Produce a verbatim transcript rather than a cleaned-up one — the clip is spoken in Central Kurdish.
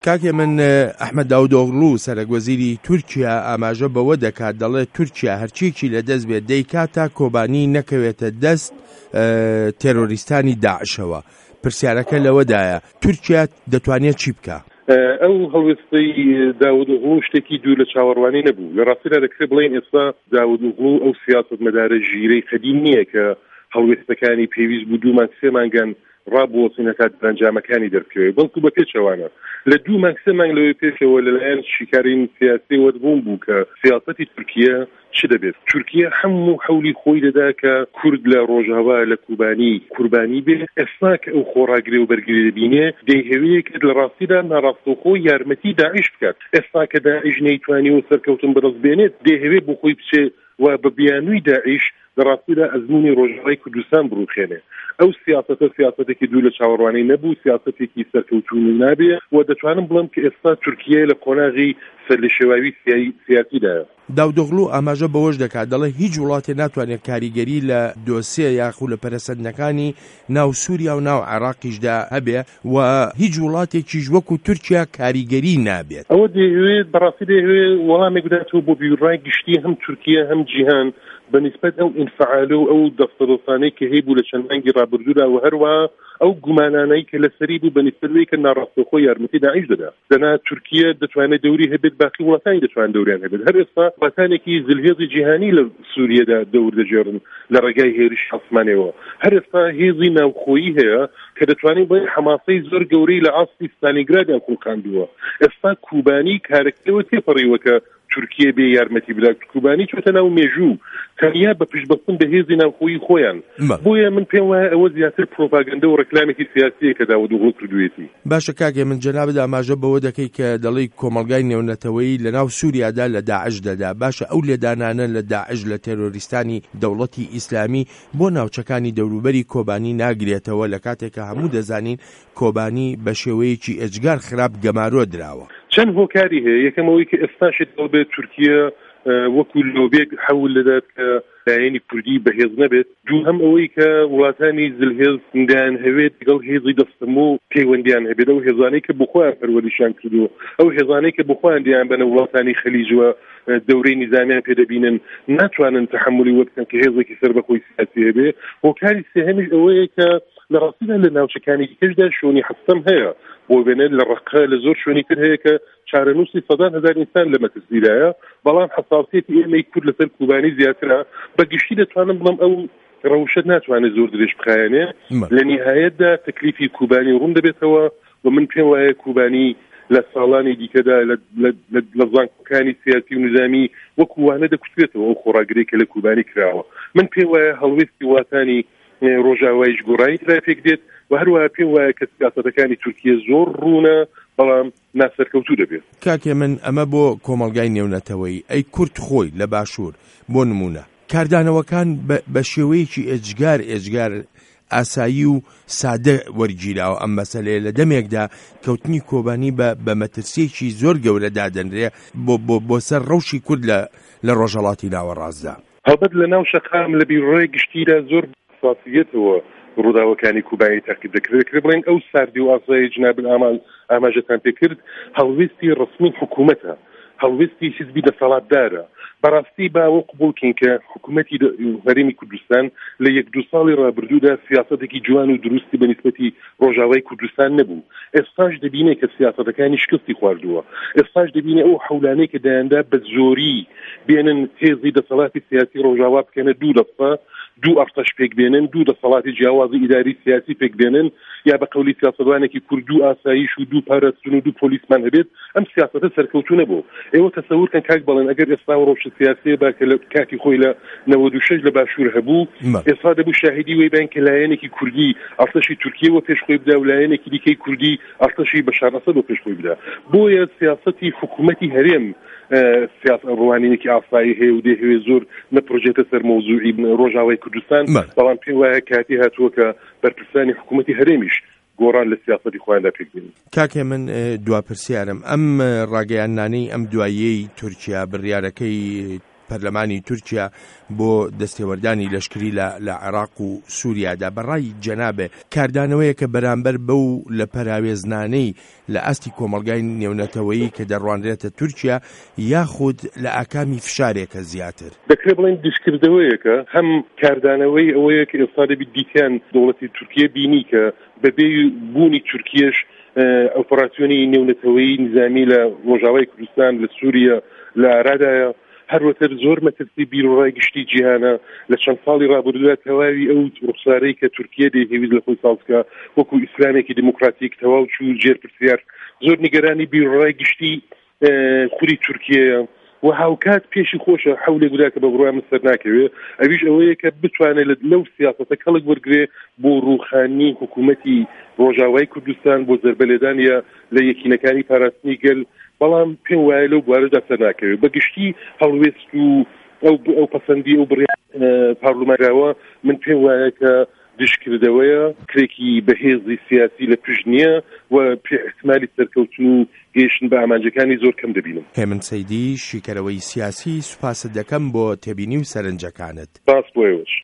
کاکێ من ئەحمەد داودۆغڵو سەرۆکوەزیری تورکیا ئاماژە بەوە دەکات دەڵێت تورکیا هەرچیەکی لە دەست بێت دەیکاتە کۆبانی نەکەوێتە دەست تێرۆریستانی داعشەوە. پرسیارەکە لەوەدایە تورکیا دەتوانێت چی بکە؟ ئەو هەڵوێستەی داودۆغڵو شتێکی دوو لە چاوەڕوانی نەبوو. لە ڕاستیدا دەکرێت بڵێن ئێستا داودۆغڵو ئەو سیاسەتمەدارە ژیرەی قەدیم نییە کە هەڵوێستەکانی پێویست بوو دوو مانگ سێ مانگان ڕابوەسینە کات ئەنجامەکانی دەرکەوێت، بەڵکو بە پێچەوانە لە دوو مانگ سێ مانگ لەوەی پێشەوە لەلایەن شیکارین سیاسی وەربوون بوو کە سیاسەتی تورکیا چ دەبێت. تورکیا هەموو حەولی خۆی دەدا کە کورد لە ڕۆژاوا لە کوبانی قوربانی بێت. ئێستا کە ئەو خۆڕاگرێ و بەرگری دەبینێ دەیهەوەیە کە لە ڕاستیدا ناڕاستەوخۆ یارمەتی داعش بکات. ئێستا کە داعش نەیتوانی و سەرکەوتن بەدەستبێنێت دەیهەوێ بۆ خۆی بچێ و بە بیانووی داعش لە ڕاستیدا ئەزموونی ڕۆژاوای کوردستان بڕوخێنێ. ئەو سیاسەتە سیاسەتێکی دوو لە چاوەڕوانی نەبوو، سیاسەتێکی سەرکەوتوونی نابێ و دەتوانم بڵم کە ئێستا تورکیا لە قۆناغی سەرلێشێواوی سیاسیدایە. داودۆغڵو ئاماژە بەوەش دەکات دەڵێ هیچ وڵاتێ ناتوانێت کاریگەری لە دۆسیە یاخو لە پەرەسەندنەکانی ناو سووریا و ناو عێراقیشدا هەبێ و هیچ وڵاتێکیش وەکو تورکیا کاریگەری نابێت. ئەوە دەیەوێت بەڕاستی دەیەوێت وەڵامێک بداتەوە بۆ بیرڕای گشتی هەم تورکیا هەم جیهان بەنسبەت ئەو ئینفعالە و ئەو دەستەڕۆسانەی کە هەیە بوو لە چەند مانگی ڕابردوودا و هەروە ئەو گومانانەی کە لەسەری بوو بەنسبەت کە ناڕاستەوخۆ یارمەتی داعش دەدا. دەنا تورکیا دەتوانێت دەوری هەبێت، باقی وڵاتانی دەتوانن دەوریان هەبێت. هەر ئێستا وڵاتانێکی زلهێزی جیهانی لە سووریەدا دەور دەجێڕن لە ڕێگای هێرش ئاسمانیەوە. هەر ئێستا هێزی ناوخۆیی هەیە کە دەتوانین بڵێن حەماسەی زۆر گەورەی لە ئاستی ستالینگرادیان کوڵقاندووە. ئێستا کوبانی کارەکەوە تێپەڕیوە کە تورکیا بێ یارمەتی بدات. کوبانی چۆتە ناو مێژوو تەنیا بە پشتبەستن بە هێزی ناوخۆیی خۆیان. بۆیە من پێم وایە ئەوە زیاتر پرۆپاگەندە و ڕەکلامێکی سیاسیە کە داودۆغڵو کردوێتی. باشە کاکێ من جەنابەت ئاماژە بەوە دەکەی کە دەڵێی کۆمەڵگای نێونەتەوەیی لە ناو سووریادا لە داعش دەدا. باشە ئەو لێدانانە لە داعش لە تێرۆریستانی دەوڵەتی ئیسلامی بۆ ناوچەکانی دەوروبەری کۆبانی ناگرێتەوە لە کاتێکە هەموو دەزانین کۆبانی بە شێوەیەکی ئەجگار خراپ گەمارۆ دراوە. چەند هۆکاری هەیە. یەکەمەوەی کە ئێستاشت بێت تورکیا وەکو لۆبێک حەول دەدات کە لایەنی کوردی بەهێز نەبێت. دوو هەم ئەوەی کە وڵاتانی زلهێز سندیان هەوێت لەگەڵ هێزی دەستەمۆ پەیوەندیان هەبێت. ئەو هێزانەی کە بخۆیان پەروەردیشان کردووە، ئەو هێزانەی کە بخۆیان دیان بەنە وڵاتانی خەلیجوە دەورەی نیزامیان پێدەبینن ناتوانن تەحملی وە بکەن کە هێزێکی سەربەخۆی سیاسی هەبێ. هۆکاری سێهەمیش ئەوەیە کە لە ڕاستیدا لە ناوچەکانی دیکەشدا شۆنی حەستەم هەیە بۆ بێنێت لە ڕقە لە زۆر شوێنی تر هەیە کە چارەنووسی سەدان هەزار ئینسان لە مەترسیدایە، بەڵام حەساسیەتی ئێمەی کورد لەسەر کوبانی زیاترە. بەگشتی دەتوانم بڵم ئەو ڕەوشەت ناتوانێت زۆر درێژ بخایەنێ. لە نیهایەتدا تەکلیفی کوبانی ڕوون دەبێتەوە و من پێم وایە کوبانی لە ساڵانی دیکەدا لە زانکۆکانی سیاسی و نظامی وەکووانە دەکوتێتەوە ئەو خۆڕاگرەی کە لە کوبانی کراوە. من پێم وایە هەڵوێستی وڵاتانی ڕۆژاوایش گۆڕایی ترافێک دێت و هەروەها پێم وایە کە سیاسەتەکانی تورکیا زۆر ڕوونە بەڵام ناسەرکەوتوو دەبێت. کاکێ من ئەمە بۆ کۆمەڵگای نێونەتەوەی ئەی کورد خۆی لە باشوور بۆ نمونە کاردانەوەکان بە شێوەیەکی ئێجگار ئێجگار ئاسایی و سادە وەرگیراوە. ئەم مەسەلەیە لە دەمێکدا کەوتنی کۆبانی بە مەترسیەکی زۆر گەورە دادەنرێ بۆ سەر ڕەوشی کورد لە ڕۆژهەڵاتی ناوەڕاستدا. هەڵبەت لە ناو شەقام لە بیرڕۆی گشتیدا زۆر حساسیەتەوە ڕووداوەکانی کوبانی تاقیب دەکرێت. بڵێن ئەو ساردی و ئاسایی جناب ئامان ئاماژەتان پێکرد هەڵوێستی ڕسمی حکوومەتە، هەڵوێستی حیزبی دەسەڵاتدارە. بەڕاستی باوە قبولکەین کە حکوومەتی هەرێمی کوردستان لە یەک دو ساڵی ڕابردوودا سیاسەتێکی جوان و دروستی بەنسبەتی ڕۆژاوای کوردستان نەبوو. ئێستاش دەبینێت کە سیاسەتەکانی شکستی خواردووە. ئێستاش دەبینێت ئەو حەولانەی کە دایاندا بە زۆری بێنن هێزی دەسەڵاتی سیاسی ڕۆژاوا بکەنە دوو دەستا دوو ئەرتەش پێک بێنن، دوو دەسەڵاتی جیاوازی ئیداری سیاسی پێک بێنن، یا بە قەولی سیاسەتوانێکی کورد و ئاساییش و دوو پارێزتون و دوو پۆلیسمان هەبێت. ئەم سیاسەتە سەرکەوتوو نەبوو. ئێوە تەسەورکەن کاک بەڵێن ئەگەر ئێستا ڕۆژ سیاسی با کە لە کاتی خۆی لە نەوەد و شەش لە باشوور هەبوو، ئێستا دەبوو شاهدی وەی بین کە لایەنێکی کوردی ئەرتەشی تورکیەوە پێش خۆی بدا و لایەنێکی دیکەی کوردی ئەرتەشی بەشار ئەسەد و پێش خۆی بدا. بۆیە سیاسەتی حکوومەتی هەرێم سیاست ڕوانینێکی ئاسایی هەیە و دەیەوێ زۆر نەپڕۆژێتە سەر مەوزوعی ڕۆژاوای کوردستان، بەڵام پێم وایە کاتی هاتووە کە بەرپرسانی حکوومەتی هەرێمیش گۆڕان لە سیاسەتی خۆیاندا پێکبێنن. کاکێ من دواپرسیارم ئەم ڕاگەیاندانەی ئەم دواییەی تورکیا بڕیارەکەی پەرلەمانی تورکیا بۆ دەستێوەردانی لەشکری لە عێراق و سووریادا. بەڕای جەنابێ کاردانەوەیە کە بەرامبەر بەو لە پەراوێزنانەی لە ئەستی کۆمەڵگای نێونەتەوەیی کە دەڕوانرێتە تورکیا یاخود لە ئاکامی فشارێکە زیاتر دەکرێت بڵێن دشکردەوەیەکە هەم کاردانەوەی ئەوەیە کە ئێستا دەبێت دیکەن دەوڵەتی تورکیا بینی کە بەبێ بوونی تورکیەش ئۆپەراسیۆنی نێونەتەوەیی نظامی لە ڕۆژاوای کوردستان لە سووریا لە عێراقدایە هەروەتر زۆر مەترسی بیرۆڕای گشتی جیهانە لە چەند ساڵی ڕابردوودا تەواوی ئەو ڕوخسارەی کە تورکیا دەیهێویست لە خۆی ساڵسکە وەکو ئیسلامێکی دموکراتیک تەواو چوو جێر پرسیار زۆر نیگەرانی بیرۆڕای گشتی خوری تورکیەیە و هاوکات پێشی خۆشە حولێک ودا کە بە بڕوای من سەر ناکەوێت ئەویش ئەوەیە کە بتوانێت لەو سیاسەتە کەڵک وەرگرێ بۆ ڕوخانی حکوومەتی ڕۆژاوای کوردستان بۆ زەربەلێدان یا لە یەکینەکانی پاراستنی گەل بەڵام پێم وایە لەو بوارەدا سەر ناکەوێت بەگشتی هەڵوێست و ئەو ئەو پەسەندی ئەو بڕیار پارلەمانراوە من پێم وایە کە دشکردەوەیە کرێکی بەهێزی سیاسی لە پشت نییە و پێ احتمالی سەرکەوتن و گەیشتن بە ئامانجەکانی زۆر کەم دەبینم. هێمن سەیدی شیکەرەوەی سیاسی سوپاست دەکەم بۆ تێبینی و سەرنجەکانت. باس بۆ ئێوەش.